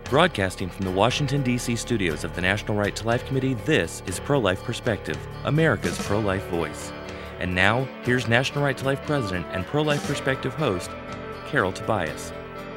Broadcasting from the Washington, D.C. studios of the National Right to Life Committee, this is Pro-Life Perspective, America's pro-life voice. And now, here's National Right to Life President and Pro-Life Perspective host, Carol Tobias.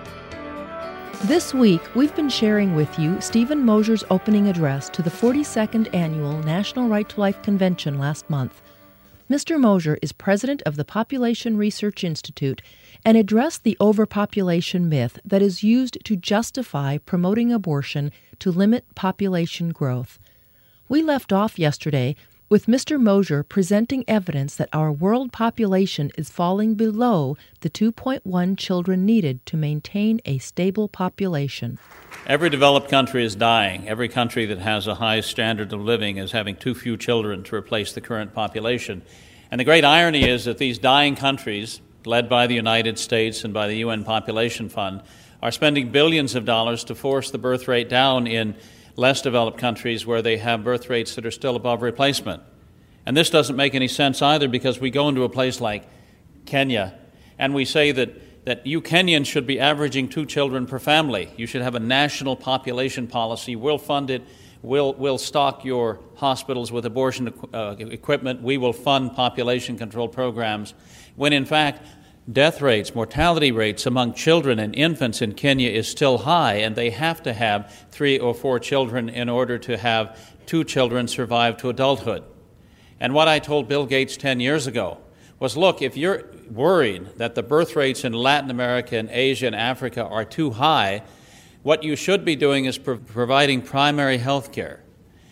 This week, we've been sharing with you Stephen Mosher's opening address to the 42nd Annual National Right to Life Convention last month. Mr. Mosher is president of the Population Research Institute and addressed the overpopulation myth that is used to justify promoting abortion to limit population growth. We left off yesterday with Mr. Mosher presenting evidence that our world population is falling below the 2.1 children needed to maintain a stable population. Every developed country is dying. Every country that has a high standard of living is having too few children to replace the current population. And the great irony is that these dying countries, led by the United States and by the UN Population Fund, are spending billions of dollars to force the birth rate down in less developed countries where they have birth rates that are still above replacement. And this doesn't make any sense either, because we go into a place like Kenya and we say that you Kenyans should be averaging 2 children per family. You should have a national population policy. We'll fund it. We'll stock your hospitals with abortion equipment. We will fund population control programs. When in fact, death rates, mortality rates among children and infants in Kenya is still high, and they have to have 3 or 4 children in order to have 2 children survive to adulthood. And what I told Bill Gates 10 years ago was, look, if you're worried that the birth rates in Latin America and Asia and Africa are too high, what you should be doing is providing primary health care,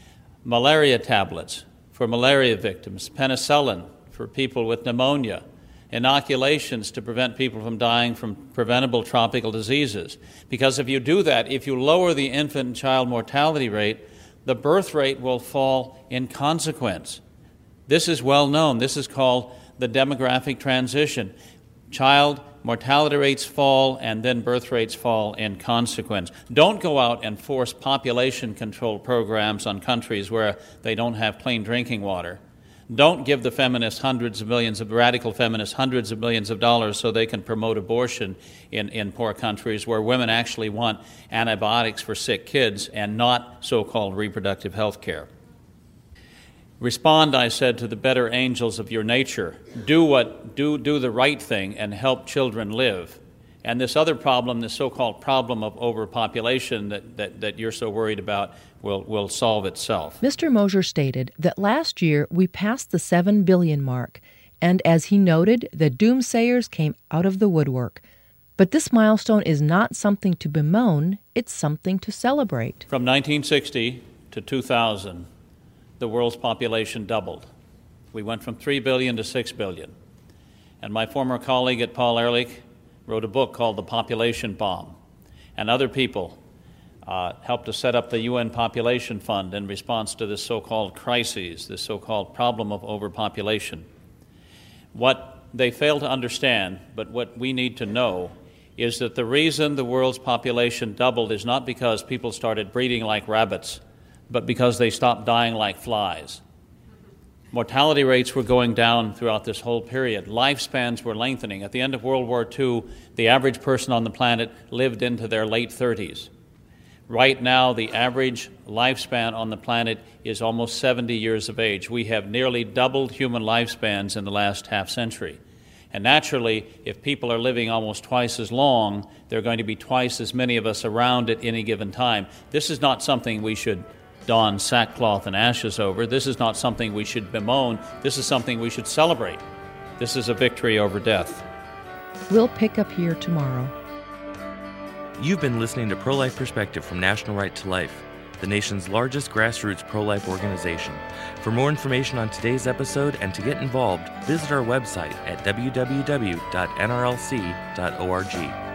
malaria tablets for malaria victims, penicillin for people with pneumonia, inoculations to prevent people from dying from preventable tropical diseases. Because if you do that, if you lower the infant and child mortality rate, the birth rate will fall in consequence. This is well known. This is called the demographic transition. Child mortality rates fall, and then birth rates fall in consequence. Don't go out and force population control programs on countries where they don't have clean drinking water. Don't give the feminists radical feminists hundreds of millions of dollars so they can promote abortion in poor countries where women actually want antibiotics for sick kids and not so-called reproductive health care. Respond, I said, to the better angels of your nature. Do the right thing and help children live. And this other problem, this so-called problem of overpopulation that you're so worried about, will solve itself. Mr. Mosher stated that last year we passed the 7 billion mark, and as he noted, the doomsayers came out of the woodwork. But this milestone is not something to bemoan, it's something to celebrate. From 1960 to 2000, the world's population doubled. We went from 3 billion to 6 billion. And my former colleague at Paul Ehrlich wrote a book called The Population Bomb. And other people helped to set up the UN Population Fund in response to this so-called crises, this so-called problem of overpopulation. What they fail to understand, but what we need to know, is that the reason the world's population doubled is not because people started breeding like rabbits, but because they stopped dying like flies. Mortality rates were going down throughout this whole period. Lifespans were lengthening. At the end of World War II, the average person on the planet lived into their late 30s. Right now, the average lifespan on the planet is almost 70 years of age. We have nearly doubled human lifespans in the last half century. And naturally, if people are living almost twice as long, there are going to be twice as many of us around at any given time. This is not something we should don sackcloth and ashes over. This is not something we should bemoan. This is something we should celebrate. This is a victory over death. We'll pick up here tomorrow. You've been listening to Pro-Life Perspective from National Right to Life, the nation's largest grassroots pro-life organization. For more information on today's episode and to get involved, visit our website at www.nrlc.org.